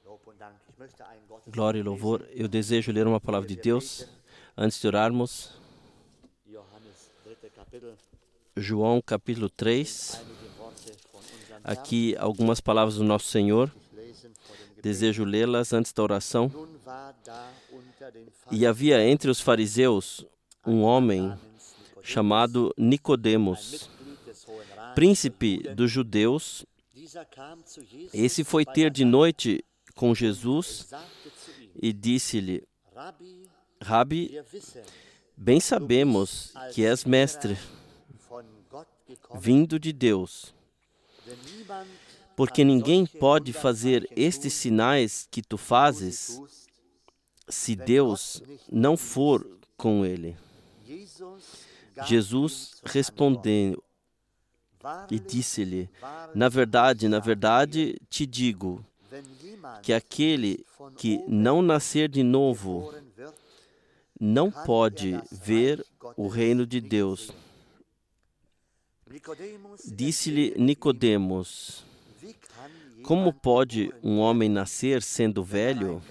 Glória e louvor. Eu desejo ler uma palavra de Deus antes de orarmos. João capítulo 3. Aqui algumas palavras do nosso Senhor. Desejo lê-las antes da oração. E havia entre os fariseus um homem chamado Nicodemos, príncipe dos judeus. Esse foi ter de noite com Jesus e disse-lhe: Rabi, bem sabemos que és mestre, vindo de Deus, porque ninguém pode fazer estes sinais que tu fazes se Deus não for com ele. Jesus respondeu e disse-lhe: na verdade, te digo que aquele que não nascer de novo não pode ver o reino de Deus. Disse-lhe Nicodemos: como pode um homem nascer sendo velho?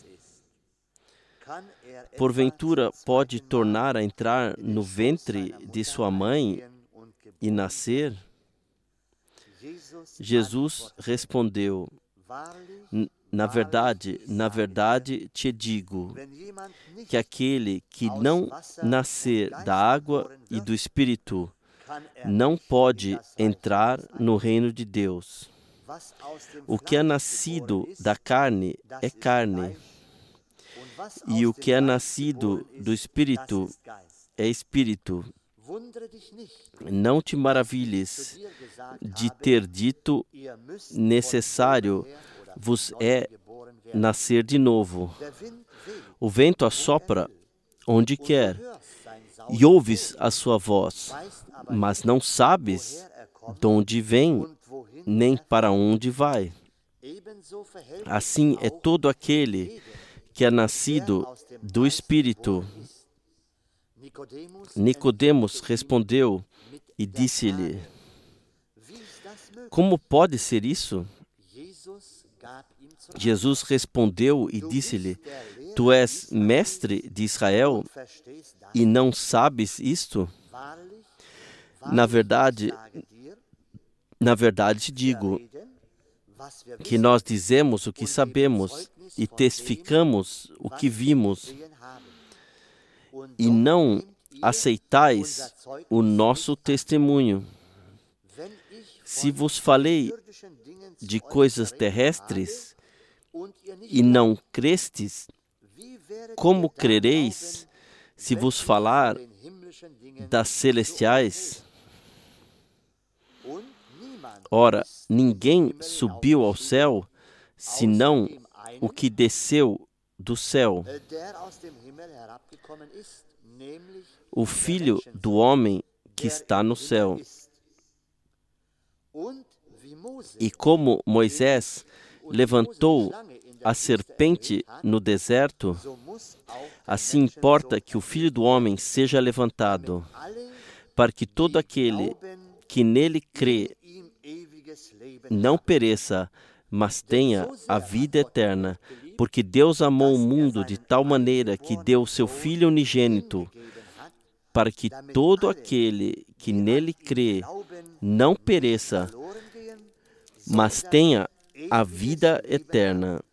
Porventura pode tornar a entrar no ventre de sua mãe e nascer? Jesus respondeu: na verdade te digo que aquele que não nascer da água e do Espírito não pode entrar no reino de Deus. O que é nascido da carne é carne, e o que é nascido do Espírito é Espírito. Não te maravilhes de ter dito: necessário vos é nascer de novo. O vento assopra onde quer, e ouves a sua voz, mas não sabes de onde vem, nem para onde vai. Assim é todo aquele que é nascido do Espírito. Nicodemos respondeu e disse-lhe: como pode ser isso? Jesus respondeu e disse-lhe: tu és mestre de Israel e não sabes isto? Na verdade te digo que nós dizemos o que sabemos e testificamos o que vimos, e não aceitais o nosso testemunho. Se vos falei de coisas terrestres e não crestes, como crereis se vos falar das celestiais? Ora, ninguém subiu ao céu, senão o que desceu do céu, o Filho do homem que está no céu. E como Moisés levantou a serpente no deserto, assim importa que o Filho do homem seja levantado, para que todo aquele que nele crê não pereça, mas tenha a vida eterna. Porque Deus amou o mundo de tal maneira que deu o seu Filho unigênito, para que todo aquele que nele crê não pereça, mas tenha a vida eterna.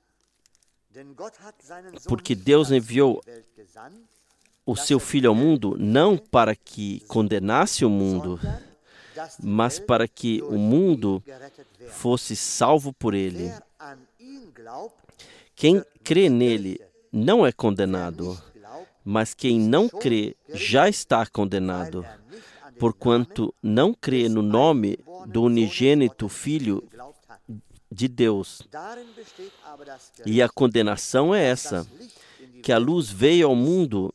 Porque Deus enviou o seu Filho ao mundo não para que condenasse o mundo, mas para que o mundo fosse salvo por ele. Quem crê nele não é condenado, mas quem não crê já está condenado, porquanto não crê no nome do unigênito Filho de Deus. E a condenação é essa, que a luz veio ao mundo,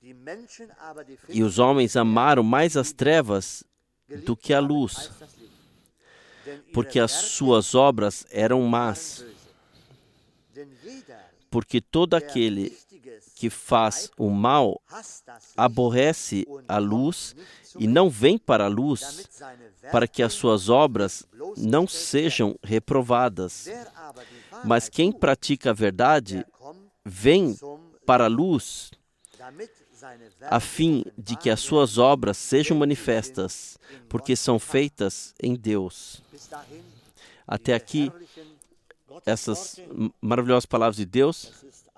e os homens amaram mais as trevas do que a luz, porque as suas obras eram más. Porque todo aquele que faz o mal aborrece a luz e não vem para a luz, para que as suas obras não sejam reprovadas. Mas quem pratica a verdade vem para a luz, a fim de que as suas obras sejam manifestas, porque são feitas em Deus. Até aqui, essas maravilhosas palavras de Deus.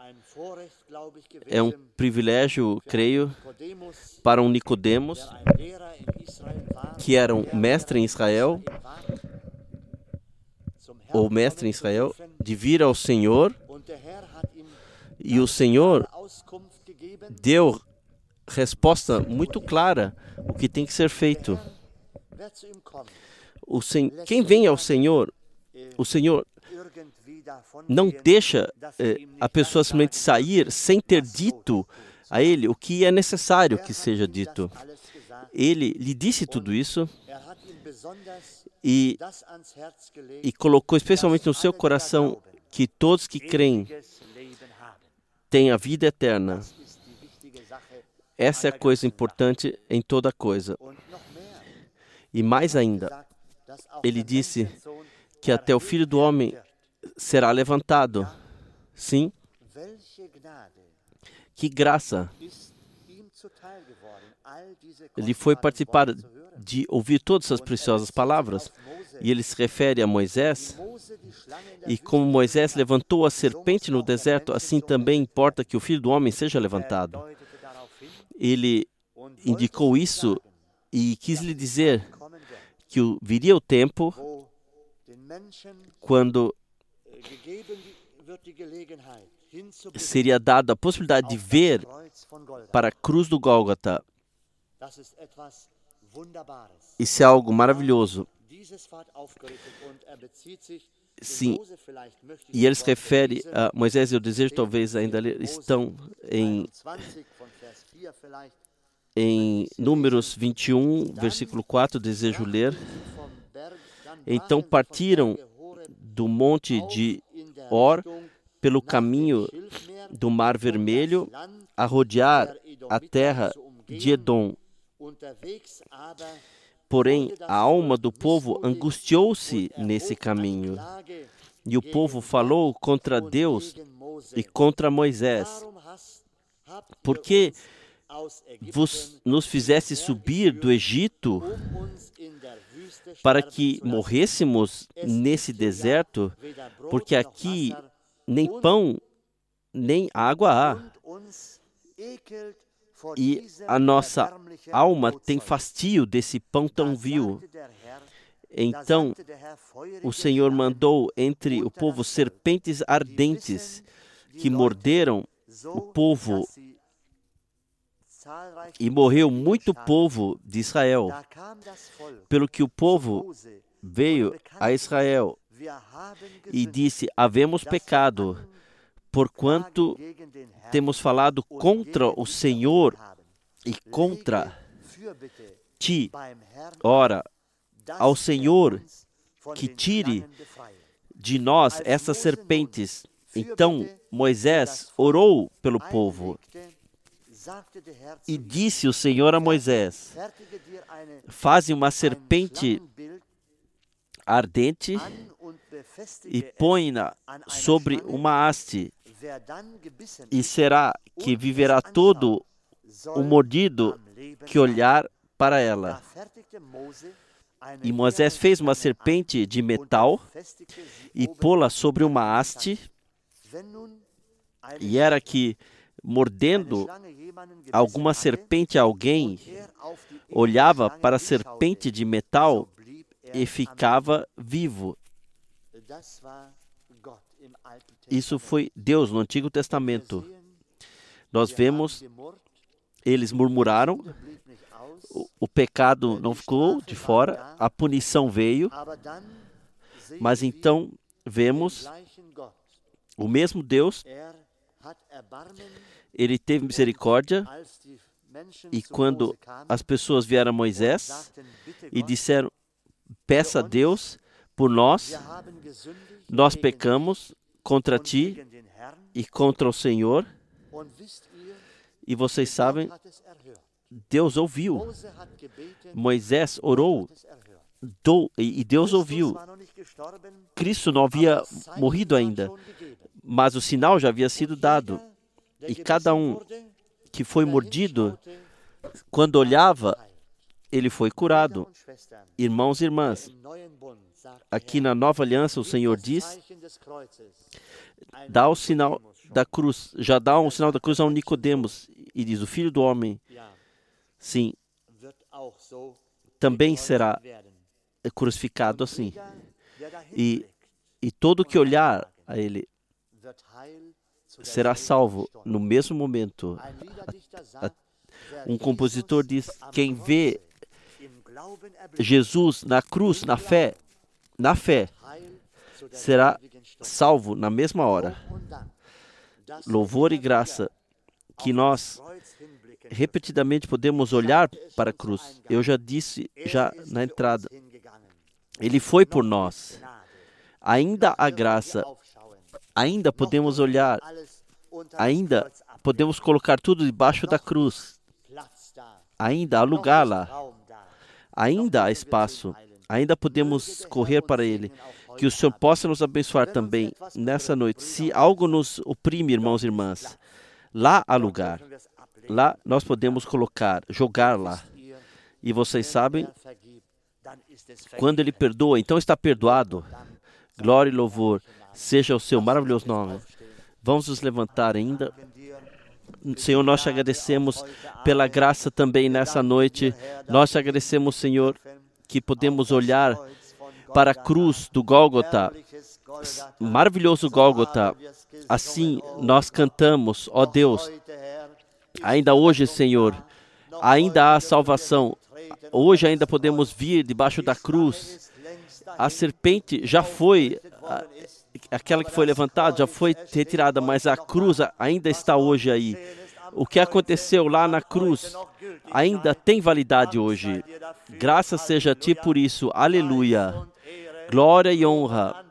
É um privilégio, creio, para um Nicodemos, que era um mestre em Israel, ou mestre em Israel, de vir ao Senhor, e o Senhor deu resposta muito clara o que tem que ser feito. Quem vem ao Senhor, o Senhor não deixa a pessoa simplesmente sair sem ter dito a ele o que é necessário que seja dito. Ele lhe disse tudo isso e colocou especialmente no seu coração que todos que creem têm a vida eterna. Essa é a coisa importante em toda coisa. E mais ainda, ele disse que até o Filho do Homem será levantado. Sim. Que graça lhe foi participar de ouvir todas essas preciosas palavras. E ele se refere a Moisés. E como Moisés levantou a serpente no deserto, assim também importa que o Filho do Homem seja levantado. Ele indicou isso e quis lhe dizer que viria o tempo quando seria dada a possibilidade de ver para a cruz do Gólgota. Isso é algo maravilhoso. Sim, e ele se refere a Moisés e o desejo, talvez ainda estão em Números 21, versículo 4, desejo ler. Então partiram do monte de Or pelo caminho do Mar Vermelho a rodear a terra de Edom. Porém, a alma do povo angustiou-se nesse caminho. E o povo falou contra Deus e contra Moisés. Por que nos fizesse subir do Egito para que morrêssemos nesse deserto? Porque aqui nem pão, nem água há. E a nossa alma tem fastio desse pão tão vil. Então, o Senhor mandou entre o povo serpentes ardentes que morderam o povo e morreu muito povo de Israel. Pelo que o povo veio a Israel e disse: havemos pecado, porquanto temos falado contra o Senhor e contra ti. Ora, ao Senhor que tire de nós essas serpentes. Então Moisés orou pelo povo. E disse o Senhor a Moisés: faze uma serpente ardente e põe-na sobre uma haste, e será que viverá todo o mordido que olhar para ela. E Moisés fez uma serpente de metal e pô-la sobre uma haste, e era que, mordendo alguma serpente a alguém, olhava para a serpente de metal e ficava vivo. Isso foi Deus no Antigo Testamento. Nós vemos, eles murmuraram, o pecado não ficou de fora, a punição veio, mas então vemos o mesmo Deus, ele teve misericórdia, e quando as pessoas vieram a Moisés e disseram: peça a Deus por nós, nós pecamos contra ti e contra o Senhor. E vocês sabem, Deus ouviu. Moisés orou e Deus ouviu. Cristo não havia morrido ainda, mas o sinal já havia sido dado. E cada um que foi mordido, quando olhava, ele foi curado. Irmãos e irmãs, aqui na Nova Aliança o Senhor diz, dá o sinal da cruz, já dá um sinal da cruz a Nicodemos, e diz, o Filho do Homem, sim, também será crucificado assim. E todo que olhar a ele será salvo no mesmo momento. Um compositor diz, quem vê Jesus na cruz, na fé, será salvo na mesma hora. Louvor e graça que nós repetidamente podemos olhar para a cruz. Eu já disse na entrada, ele foi por nós. Ainda há graça, ainda podemos olhar, ainda podemos colocar tudo debaixo da cruz. Ainda há lugar lá, ainda há espaço, ainda podemos correr para Ele. Que o Senhor possa nos abençoar também nessa noite. Se algo nos oprime, irmãos e irmãs, lá há lugar. Lá nós podemos jogar lá. E vocês sabem, quando Ele perdoa, então está perdoado. Glória e louvor seja o seu maravilhoso nome. Vamos nos levantar ainda. Senhor, nós te agradecemos pela graça também nessa noite. Nós te agradecemos, Senhor, que podemos olhar para a cruz do Gólgota, maravilhoso Gólgota. Assim nós cantamos, ó Deus, ainda hoje, Senhor, ainda há salvação. Hoje ainda podemos vir debaixo da cruz. A serpente já foi, aquela que foi levantada, já foi retirada, mas a cruz ainda está hoje aí. O que aconteceu lá na cruz ainda tem validade hoje. Graças seja a Ti por isso. Aleluia. Glória e honra.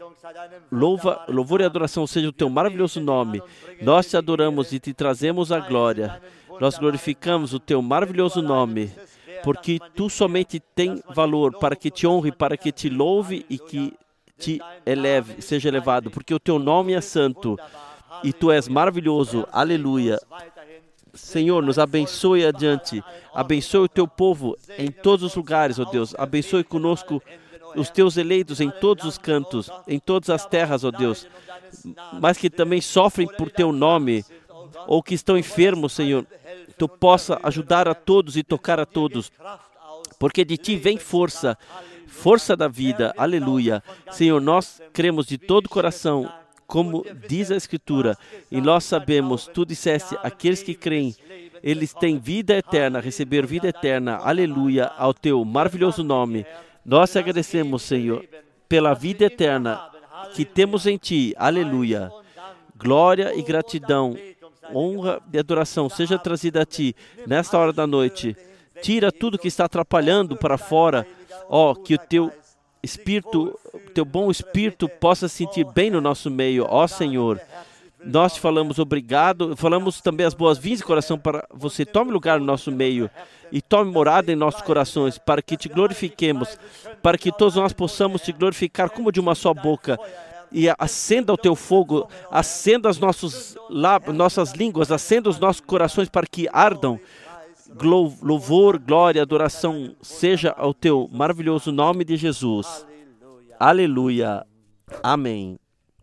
Louvor e adoração seja o Teu maravilhoso nome. Nós Te adoramos e Te trazemos a glória. Nós glorificamos o Teu maravilhoso nome, porque Tu somente tem valor para que Te honre, para que Te louve e que Te eleve, seja elevado, porque o Teu nome é santo e Tu és maravilhoso. Aleluia. Senhor, nos abençoe adiante. Abençoe o Teu povo em todos os lugares, ó Deus. Abençoe conosco os Teus eleitos em todos os cantos, em todas as terras, ó Deus, mas que também sofrem por Teu nome, ou que estão enfermos, Senhor. Tu possa ajudar a todos e tocar a todos, porque de Ti vem força, força da vida. Aleluia. Senhor, nós cremos de todo o coração, como diz a Escritura, e nós sabemos, Tu disseste, aqueles que creem, eles têm vida eterna, receber vida eterna. Aleluia, ao Teu maravilhoso nome. Nós te agradecemos, Senhor, pela vida eterna que temos em Ti. Aleluia. Glória e gratidão, honra e adoração seja trazida a Ti nesta hora da noite. Tira tudo que está atrapalhando para fora. Ó, que o Teu Espírito, Teu bom Espírito possa sentir bem no nosso meio. Ó, Senhor, nós te falamos obrigado. Falamos também as boas-vindas de coração para você. Tome lugar no nosso meio e tome morada em nossos corações, para que Te glorifiquemos, para que todos nós possamos Te glorificar como de uma só boca. E acenda o Teu fogo, acenda as nossas línguas, acenda os nossos corações para que ardam. Louvor, glória, adoração seja ao Teu maravilhoso nome de Jesus. Aleluia. Amém.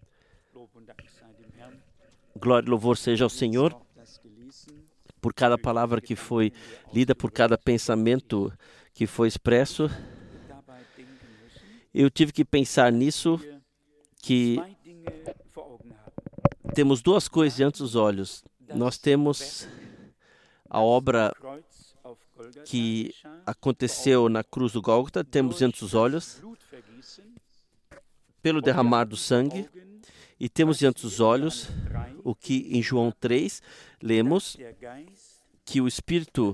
Glória e louvor seja ao Senhor por cada palavra que foi lida, por cada pensamento que foi expresso. Eu tive que pensar nisso, que temos duas coisas diante dos olhos. Nós temos a obra que aconteceu na cruz do Gólgota, temos diante dos olhos, pelo derramar do sangue, e temos diante dos olhos o que em João 3 lemos, que o Espírito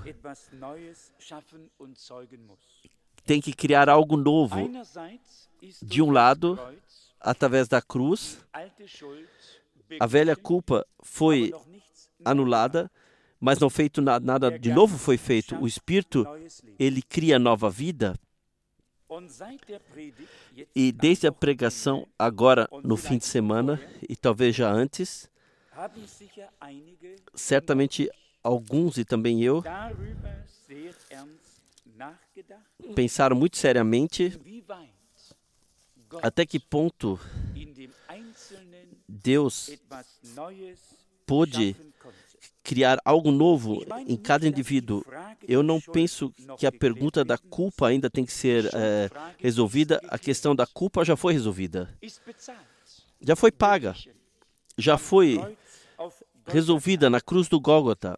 tem que criar algo novo. De um lado, através da cruz, a velha culpa foi anulada, mas não feito nada de novo foi feito. O Espírito, ele cria nova vida. E desde a pregação, agora no fim de semana, e talvez já antes, certamente alguns, e também eu, pensaram muito seriamente até que ponto Deus pôde criar algo novo em cada indivíduo. Eu não penso que a pergunta da culpa ainda tem que ser resolvida. A questão da culpa já foi resolvida. Já foi paga. Já foi resolvida na cruz do Gólgota.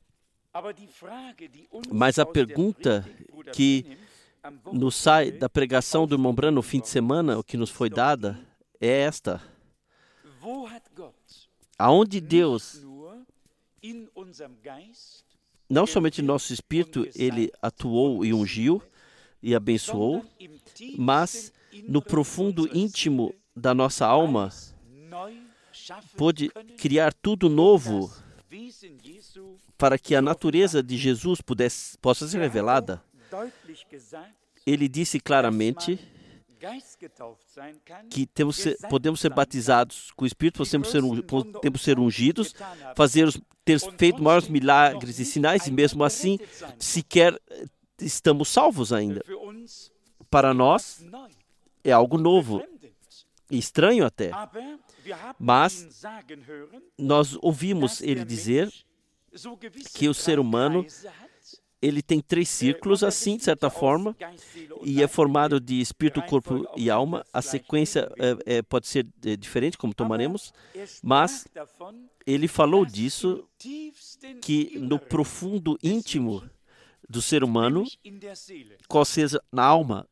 Mas a pergunta que nos sai da pregação do irmão Branham no fim de semana, o que nos foi dada, é esta. Aonde Deus, não somente no nosso espírito, Ele atuou e ungiu e abençoou, mas no profundo íntimo da nossa alma, pôde criar tudo novo para que a natureza de Jesus possa ser revelada. Ele disse claramente que podemos ser batizados com o Espírito, podemos ser ungidos, ter feito maiores milagres e sinais, e mesmo assim, sequer estamos salvos ainda. Para nós, é algo novo, estranho até. Mas nós ouvimos ele dizer que o ser humano, ele tem 3 círculos, assim, de certa forma, e é formado de espírito, corpo e alma. A sequência pode ser diferente, como tomaremos, mas ele falou disso, que no profundo íntimo do ser humano, qual seja na alma,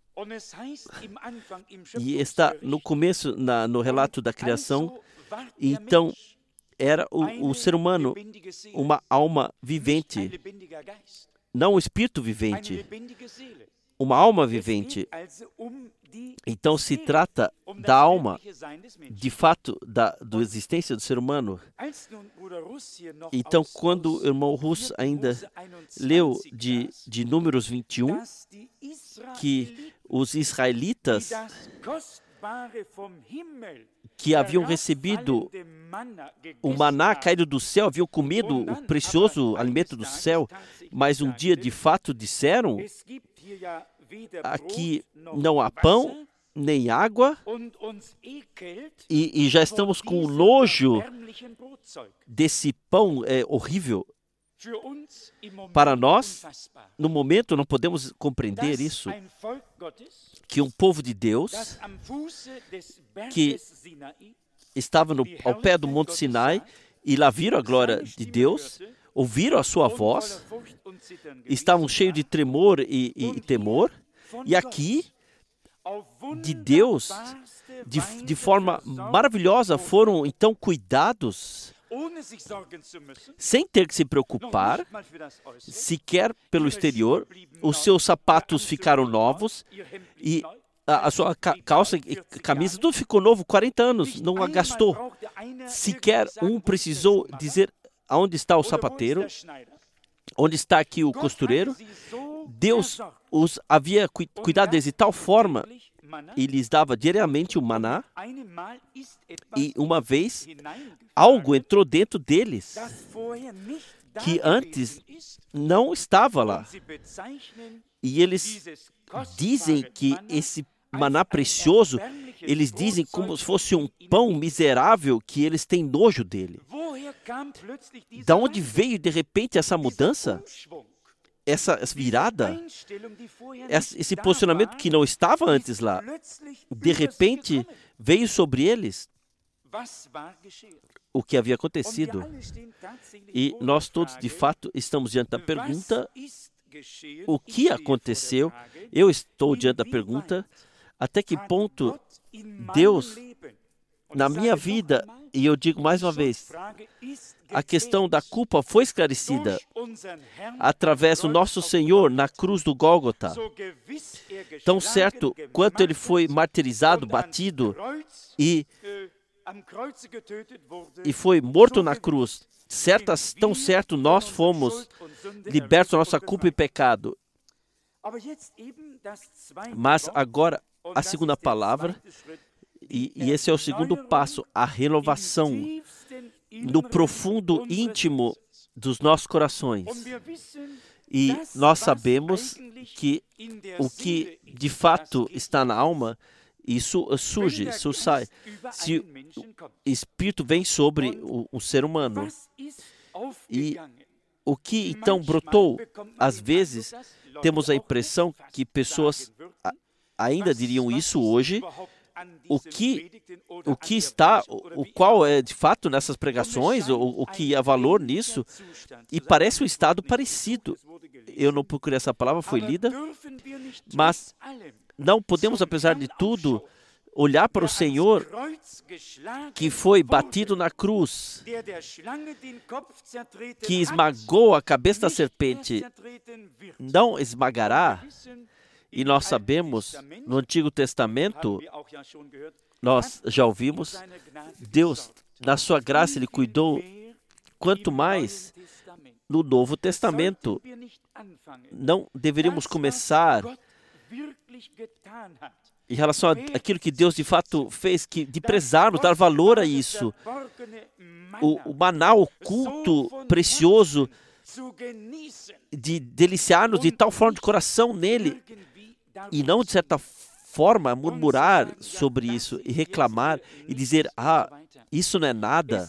e está no começo, no relato da criação. Então, era o ser humano uma alma vivente, não um espírito vivente, uma alma vivente. Então, se trata da alma, de fato, da existência do ser humano. Então, quando o irmão Russ ainda leu de Números 21, que os israelitas que haviam recebido o maná caído do céu, haviam comido o precioso alimento do céu, mas um dia de fato disseram: aqui não há pão, nem água, e já estamos com nojo desse pão horrível. Para nós, no momento, não podemos compreender isso, que um povo de Deus, que estava ao pé do Monte Sinai, e lá viram a glória de Deus, ouviram a sua voz, estavam cheios de tremor e temor, e aqui, de Deus, de forma maravilhosa, foram então cuidados, sem ter que se preocupar, sequer pelo exterior. Os seus sapatos ficaram novos, e a sua calça e camisa, tudo ficou novo, 40 anos, não a gastou. Sequer um precisou dizer aonde está o sapateiro, onde está aqui o costureiro. Deus os havia cuidado deles de tal forma, e lhes dava diariamente o maná, e uma vez algo entrou dentro deles que antes não estava lá. E eles dizem que esse maná precioso, eles dizem como se fosse um pão miserável, que eles têm nojo dele. Da onde veio de repente essa mudança? Essa virada, esse posicionamento que não estava antes lá, de repente veio sobre eles o que havia acontecido. E nós todos, de fato, estamos diante da pergunta: o que aconteceu? Eu estou diante da pergunta: até que ponto Deus, na minha vida, e eu digo mais uma vez, a questão da culpa foi esclarecida através do nosso Senhor na cruz do Gólgota. Tão certo quanto ele foi martirizado, batido e e foi morto na cruz, tão certo nós fomos libertos da nossa culpa e pecado. Mas agora, a segunda palavra, e esse é o segundo passo, a renovação no profundo íntimo dos nossos corações. E nós sabemos que o que de fato está na alma, isso surge, isso sai. Se o Espírito vem sobre o ser humano, e o que então brotou, às vezes temos a impressão que pessoas ainda diriam isso hoje, qual é de fato nessas pregações, o que há valor nisso, e parece um estado parecido. Eu não procurei essa palavra, foi lida, mas não podemos, apesar de tudo, olhar para o Senhor que foi batido na cruz, que esmagou a cabeça da serpente, não esmagará. E nós sabemos, no Antigo Testamento, nós já ouvimos, Deus, na sua graça, Ele cuidou, quanto mais no Novo Testamento. Não deveríamos começar em relação àquilo que Deus de fato fez, de prezarmos, dar valor a isso. O maná oculto, precioso, de deliciar-nos de tal forma de coração nele, e não, de certa forma, murmurar sobre isso e reclamar e dizer, isso não é nada.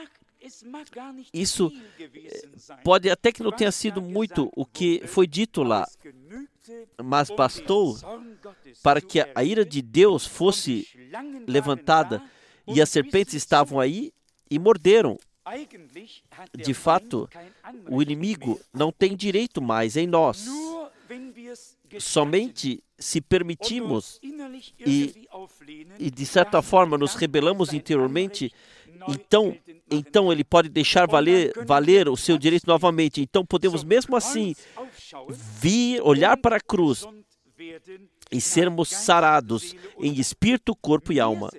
Isso pode até que não tenha sido muito o que foi dito lá, mas bastou para que a ira de Deus fosse levantada e as serpentes estavam aí e morderam. De fato, o inimigo não tem direito mais em nós. Somente se permitimos e de certa forma nos rebelamos interiormente, então ele pode deixar valer o seu direito novamente. Então podemos mesmo assim olhar para a cruz e sermos sarados em espírito, corpo e alma.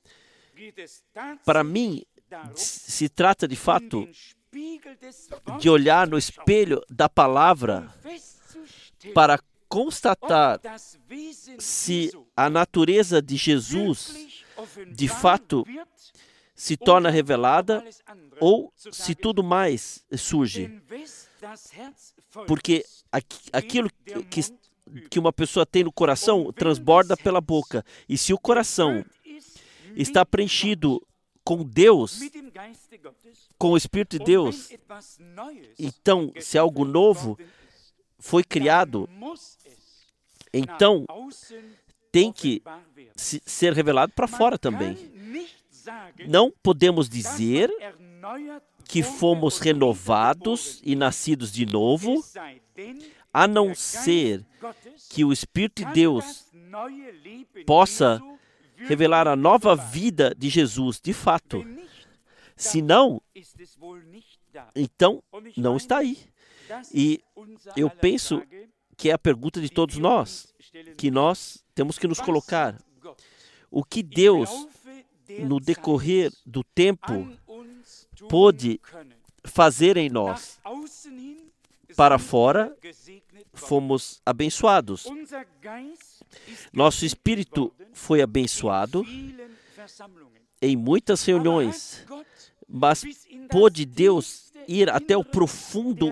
Para mim, se trata de fato de olhar no espelho da palavra para constatar se a natureza de Jesus de fato se torna revelada ou se tudo mais surge. Porque aquilo que uma pessoa tem no coração transborda pela boca. E se o coração está preenchido com Deus, com o Espírito de Deus, então, se algo novo foi criado, então tem que ser revelado para fora também. Não podemos dizer que fomos renovados e nascidos de novo, a não ser que o Espírito de Deus possa revelar a nova vida de Jesus de fato. Se não, então não está aí. E eu penso que é a pergunta de todos nós, que nós temos que nos colocar. O que Deus, no decorrer do tempo, pôde fazer em nós? Para fora, fomos abençoados. Nosso espírito foi abençoado em muitas reuniões, mas pôde Deus ir até o profundo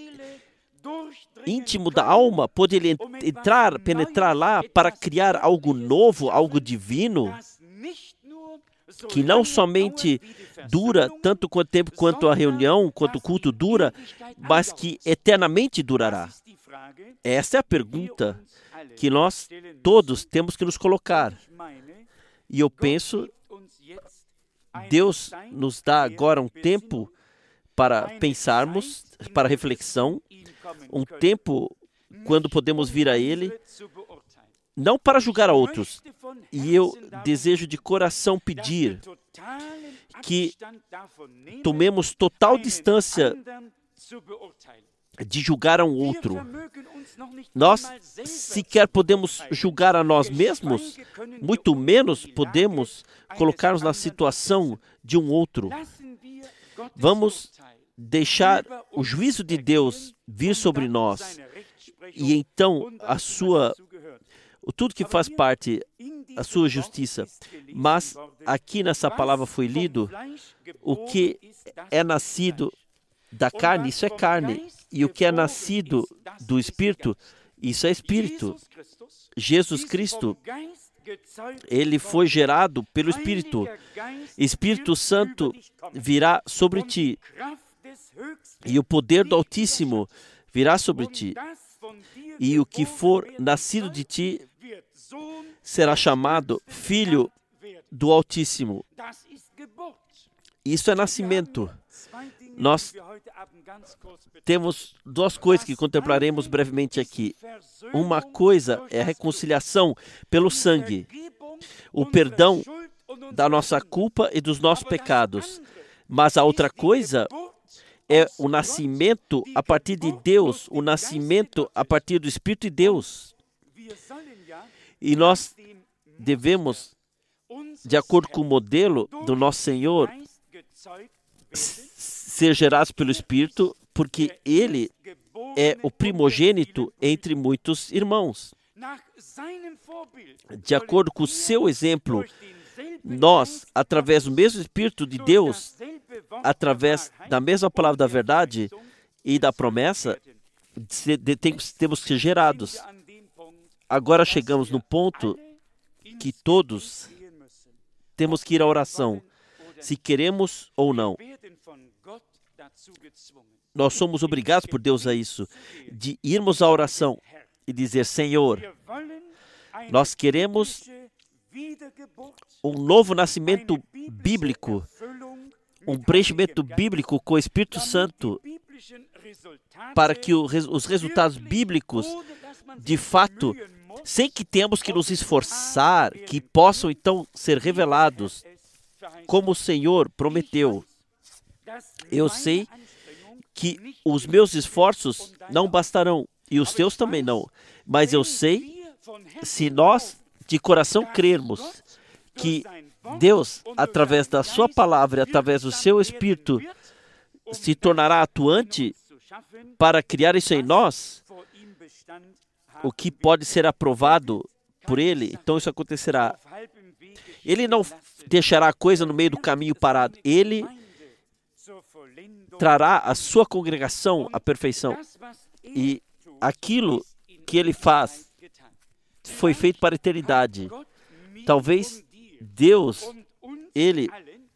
íntimo da alma, pôde Ele penetrar lá para criar algo novo, algo divino, que não somente dura tanto quanto tempo quanto a reunião, quanto o culto dura, mas que eternamente durará. Essa é a pergunta que nós todos temos que nos colocar. E eu penso, Deus nos dá agora um tempo para pensarmos, para reflexão, um tempo quando podemos vir a Ele, não para julgar a outros. E eu desejo de coração pedir que tomemos total distância de julgar a um outro. Nós sequer podemos julgar a nós mesmos, muito menos podemos colocar-nos na situação de um outro. Vamos deixar o juízo de Deus vir sobre nós e então tudo que faz parte, a sua justiça. Mas aqui nessa palavra foi lido, o que é nascido da carne, isso é carne. E o que é nascido do Espírito, isso é Espírito. Jesus Cristo, ele foi gerado pelo Espírito. Espírito Santo virá sobre ti. E o poder do Altíssimo virá sobre ti. E o que for nascido de ti será chamado Filho do Altíssimo. Isso é nascimento. Nós temos duas coisas que contemplaremos brevemente aqui. Uma coisa é a reconciliação pelo sangue, o perdão da nossa culpa e dos nossos pecados. Mas a outra coisa é o nascimento a partir de Deus, o nascimento a partir do Espírito de Deus. E nós devemos, de acordo com o modelo do nosso Senhor, ser gerados pelo Espírito, porque Ele é o primogênito entre muitos irmãos. De acordo com o seu exemplo, nós, através do mesmo Espírito de Deus, através da mesma palavra da verdade e da promessa, temos que ser gerados. Agora chegamos no ponto que todos temos que ir à oração, se queremos ou não. Nós somos obrigados por Deus a isso, de irmos à oração e dizer: Senhor, nós queremos um novo nascimento bíblico, um preenchimento bíblico com o Espírito Santo, para que os resultados bíblicos, de fato, sem que tenhamos que nos esforçar, que possam então ser revelados, como o Senhor prometeu. Eu sei que os meus esforços não bastarão, e os teus também não, mas eu sei, se nós de coração crermos que Deus, através da sua palavra e através do seu Espírito, se tornará atuante para criar isso em nós, o que pode ser aprovado por Ele, então isso acontecerá. Ele não deixará a coisa no meio do caminho parado. Ele trará a sua congregação à perfeição. E aquilo que Ele faz foi feito para a eternidade. Talvez Deus, Ele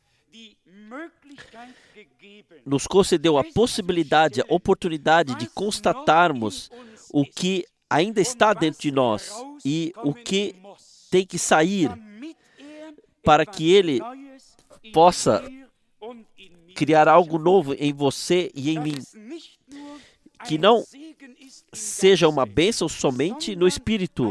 nos concedeu a possibilidade, a oportunidade de constatarmos o que ainda está dentro de nós e o que tem que sair para que Ele possa criar algo novo em você e em mim, que não seja uma bênção somente no Espírito,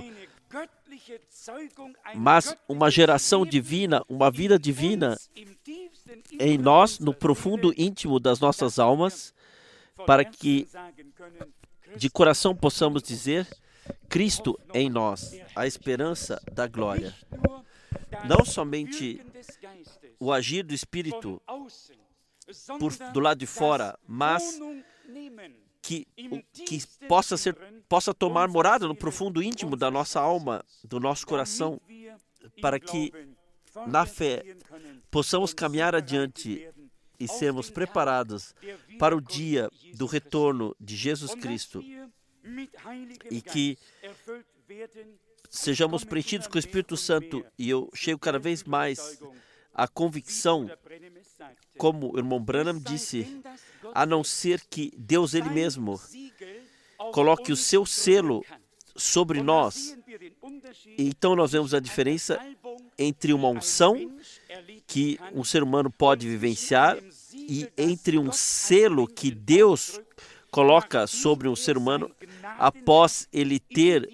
mas uma geração divina, uma vida divina em nós, no profundo íntimo das nossas almas, para que de coração possamos dizer: Cristo em nós, a esperança da glória. Não somente o agir do Espírito do lado de fora, mas que possa tomar morada no profundo íntimo da nossa alma, do nosso coração, para que, na fé, possamos caminhar adiante e sermos preparados para o dia do retorno de Jesus Cristo e que sejamos preenchidos com o Espírito Santo. E eu chego cada vez mais à convicção, como o irmão Branham disse, a não ser que Deus Ele mesmo coloque o seu selo sobre nós. Então nós vemos a diferença entre uma unção que um ser humano pode vivenciar e entre um selo que Deus coloca sobre um ser humano após ele ter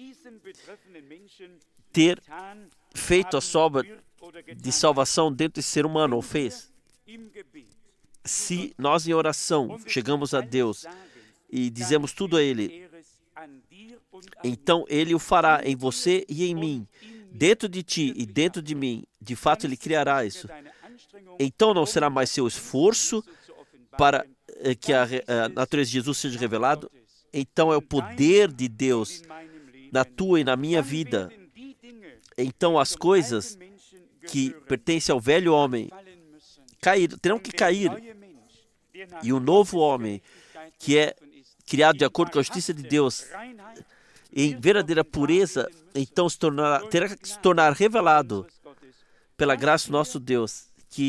feito a sua obra de salvação dentro desse ser humano, ou fez. Se nós em oração chegamos a Deus e dizemos tudo a Ele, então Ele o fará em você e em mim, dentro de ti e dentro de mim. De fato, Ele criará isso. Então não será mais seu esforço para que a natureza de Jesus seja revelado. Então é o poder de Deus na tua e na minha vida. Então as coisas que pertencem ao velho homem terão que cair. E o novo homem, que é criado de acordo com a justiça de Deus, em verdadeira pureza, então terá que se tornar revelado pela graça do nosso Deus,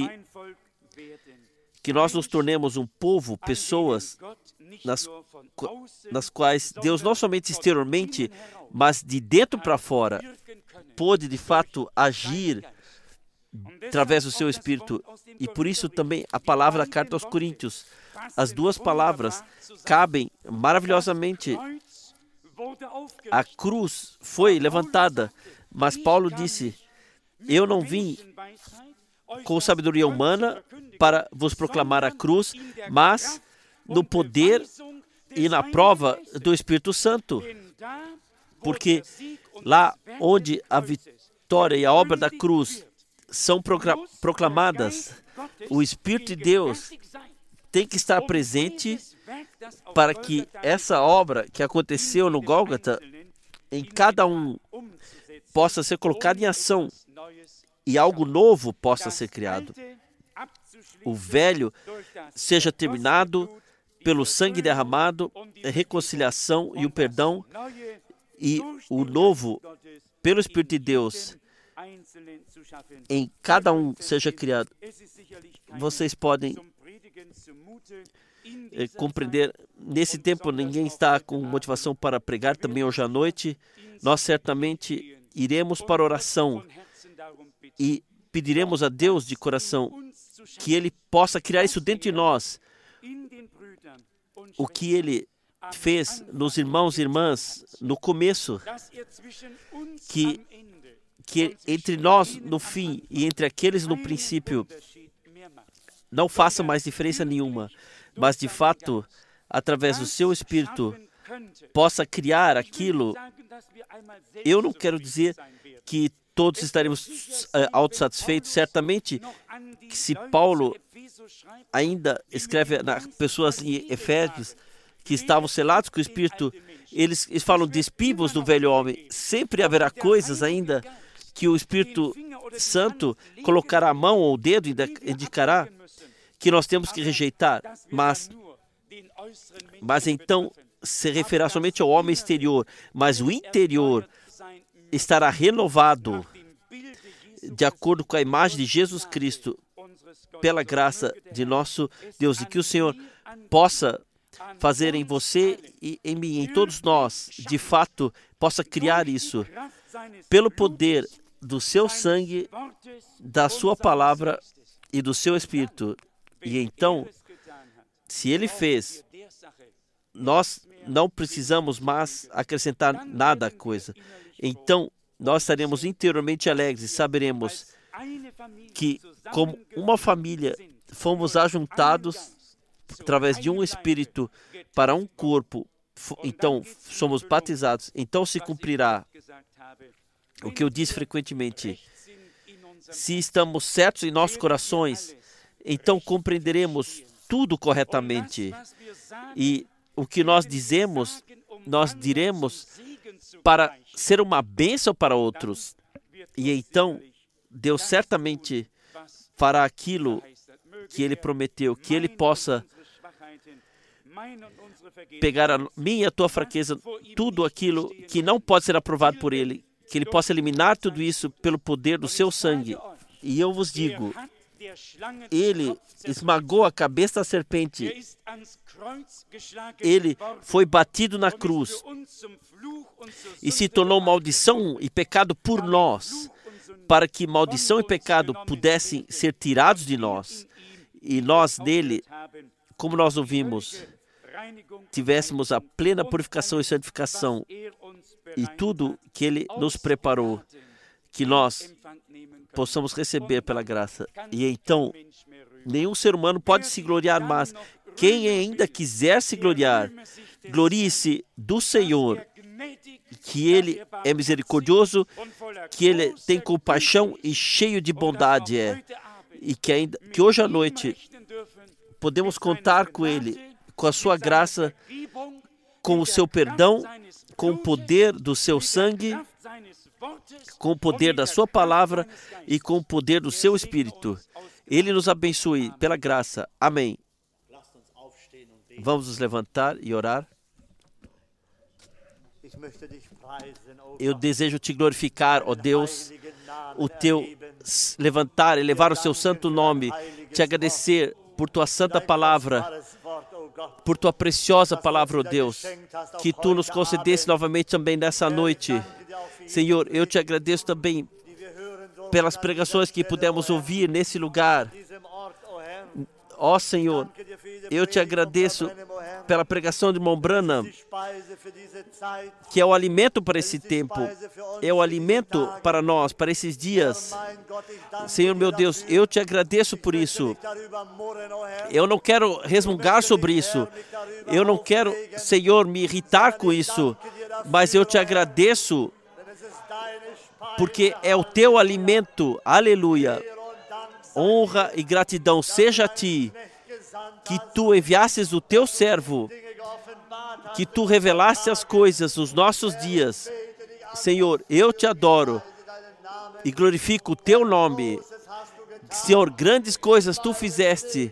que nós nos tornemos um povo, pessoas nas quais Deus não somente exteriormente, mas de dentro para fora, pôde de fato agir através do seu Espírito. E por isso também a palavra da carta aos Coríntios, as duas palavras cabem maravilhosamente. A cruz foi levantada, mas Paulo disse: eu não vim com sabedoria humana para vos proclamar a cruz, mas no poder e na prova do Espírito Santo. Porque lá onde a vitória e a obra da cruz são proclamadas, o Espírito de Deus tem que estar presente para que essa obra que aconteceu no Gólgota, em cada um, possa ser colocada em ação e algo novo possa ser criado. O velho seja terminado pelo sangue derramado, a reconciliação e o perdão, e o novo, pelo Espírito de Deus, em cada um seja criado. Vocês podem compreender, nesse tempo ninguém está com motivação para pregar também hoje à noite. Nós certamente iremos para a oração e pediremos a Deus de coração que Ele possa criar isso dentro de nós. O que Ele fez nos irmãos e irmãs no começo, que entre nós no fim e entre aqueles no princípio não faça mais diferença nenhuma, mas de fato, através do seu Espírito, possa criar aquilo. Eu não quero dizer que todos estaremos autossatisfeitos. Certamente, que se Paulo ainda escreve nas pessoas em Efésios que estavam selados com o Espírito, eles falam despivos do velho homem. Sempre haverá coisas ainda que o Espírito Santo colocará a mão ou o dedo e indicará que nós temos que rejeitar. Mas então se referirá somente ao homem exterior, mas o interior estará renovado de acordo com a imagem de Jesus Cristo, pela graça de nosso Deus, e que o Senhor possa fazer em você e em mim, em todos nós, de fato, possa criar isso pelo poder do seu sangue, da sua palavra e do seu Espírito. E então, se Ele fez, nós não precisamos mais acrescentar nada à coisa. Então, nós estaremos interiormente alegres e saberemos que, como uma família, fomos ajuntados através de um Espírito para um corpo. Então, somos batizados. Então, se cumprirá o que eu disse frequentemente. Se estamos certos em nossos corações, então compreenderemos tudo corretamente. E o que nós dizemos, nós diremos para ser uma bênção para outros. E então, Deus certamente fará aquilo que Ele prometeu, que Ele possa pegar a minha e a tua fraqueza, tudo aquilo que não pode ser aprovado por Ele, que Ele possa eliminar tudo isso pelo poder do seu sangue. E eu vos digo, Ele esmagou a cabeça da serpente. Ele foi batido na cruz e se tornou maldição e pecado por nós, para que maldição e pecado pudessem ser tirados de nós. E nós nele, como nós ouvimos, tivéssemos a plena purificação e santificação e tudo que Ele nos preparou, que nós possamos receber pela graça. E então, nenhum ser humano pode se gloriar mais. Quem ainda quiser se gloriar, Glorie-se do Senhor, que Ele é misericordioso, que Ele tem compaixão e cheio de bondade e que hoje à noite podemos contar com Ele, com a sua graça, com o seu perdão, com o poder do seu sangue, com o poder da sua palavra e com o poder do seu Espírito. Ele nos abençoe pela graça. Amém. Vamos nos levantar e orar. Eu desejo te glorificar, ó Deus, o teu levantar, elevar o seu santo nome, te agradecer por tua santa palavra, por tua preciosa palavra, ó Deus, que tu nos concedesse novamente também nessa noite. Senhor, eu te agradeço também pelas pregações que pudemos ouvir nesse lugar. Ó Senhor, eu te agradeço pela pregação de irmão Branham, que é o alimento para esse tempo, é o alimento para nós, para esses dias. Senhor meu Deus, eu te agradeço por isso. Eu não quero resmungar sobre isso. Eu não quero, Senhor, me irritar com isso, mas eu te agradeço porque é o teu alimento. Aleluia. Honra e gratidão seja a ti, que tu enviasses o teu servo, que tu revelaste as coisas nos nossos dias. Senhor, eu te adoro e glorifico o teu nome. Senhor, grandes coisas tu fizeste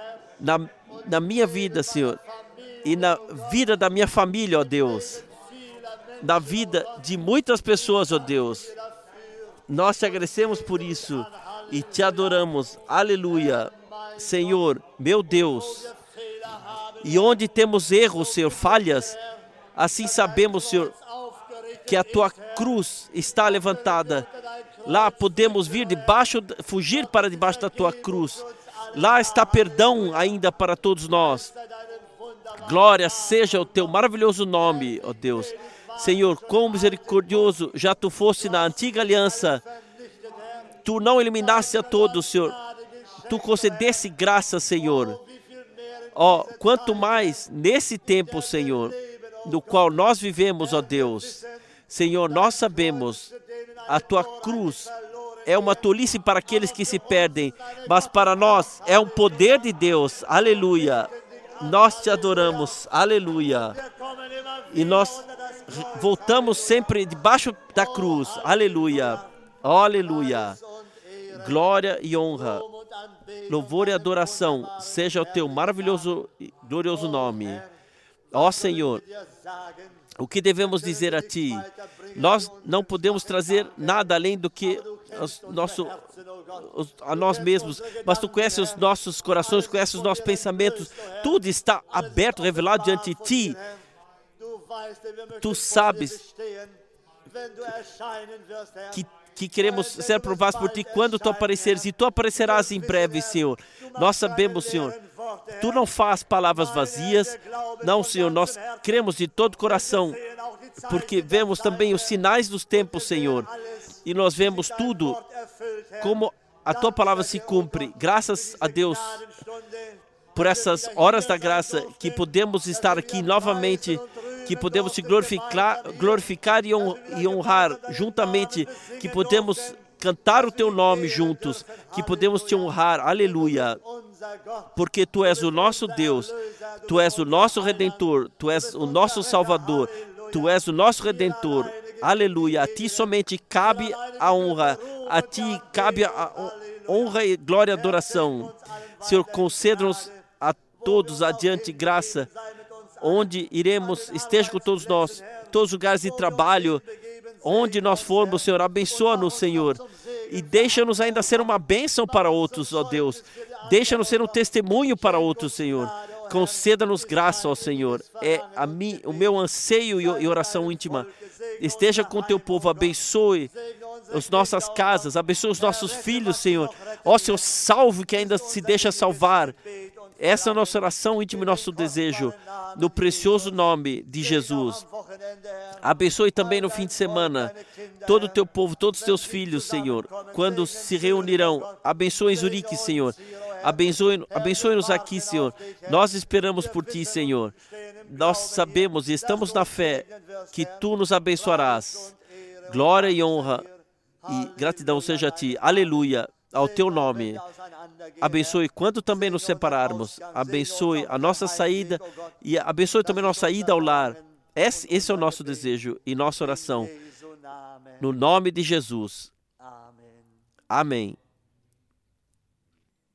na minha vida, Senhor, e na vida da minha família, ó Deus, na vida de muitas pessoas, ó Deus. Nós te agradecemos por isso e te adoramos. Aleluia. Senhor, meu Deus, e onde temos erros, Senhor, falhas, assim sabemos, Senhor, que a tua cruz está levantada. Lá podemos fugir para debaixo da tua cruz. Lá está perdão ainda para todos nós. Glória seja o teu maravilhoso nome, ó Deus. Senhor, quão misericordioso já tu foste na antiga aliança. Tu não eliminaste a todos, Senhor. Tu concedesse graça, Senhor. Ó, quanto mais nesse tempo, Senhor, no qual nós vivemos, ó Deus. Senhor, nós sabemos, a tua cruz é uma tolice para aqueles que se perdem, mas para nós é um poder de Deus. Aleluia. Nós te adoramos. Aleluia. E nós voltamos sempre debaixo da cruz. Aleluia. Aleluia. Glória e honra, louvor e adoração seja o teu maravilhoso e glorioso nome. Ó Senhor, o que devemos dizer a ti? Nós não podemos trazer nada além do que a nós mesmos, mas tu conheces os nossos corações, conheces os nossos pensamentos, tudo está aberto, revelado diante de ti. Tu sabes que queremos ser aprovados por ti quando tu apareceres, e tu aparecerás em breve, Senhor. Nós sabemos, Senhor, tu não faz palavras vazias. Não, Senhor, nós cremos de todo o coração, porque vemos também os sinais dos tempos, Senhor, e nós vemos tudo como a tua palavra se cumpre. Graças a Deus por essas horas da graça, que podemos estar aqui novamente, que podemos te glorificar e honrar juntamente, que podemos cantar o teu nome juntos, que podemos te honrar. Aleluia. Porque tu és o nosso Deus, tu és o nosso Redentor, tu és o nosso Salvador, tu és o nosso Redentor. Aleluia. A ti somente cabe a honra, a ti cabe a honra e glória e adoração. Senhor, conceda-nos a todos adiante graça. Onde iremos, esteja com todos nós, todos os lugares de trabalho, onde nós formos, Senhor, abençoa-nos, Senhor, e deixa-nos ainda ser uma bênção para outros, ó Deus. Deixa-nos ser um testemunho para outros, Senhor. Conceda-nos graça, ó Senhor. É o meu anseio e oração íntima. Esteja com o teu povo, abençoe as nossas casas, abençoe os nossos filhos, Senhor. Ó Senhor, salve que ainda se deixa salvar. Essa é a nossa oração íntima e nosso desejo, no precioso nome de Jesus. Abençoe também no fim de semana todo o teu povo, todos os teus filhos, Senhor, quando se reunirão. Abençoe Zurique, Senhor. Abençoe-nos aqui, Senhor. Nós esperamos por ti, Senhor. nós sabemos e estamos na fé que Tu nos abençoarás. Glória e honra e gratidão seja a Ti. Aleluia, ao Teu nome. Abençoe quando também nos separarmos. Abençoe a nossa saída e abençoe também a nossa ida ao lar. Esse é o nosso desejo e nossa oração. No nome de Jesus. Amém.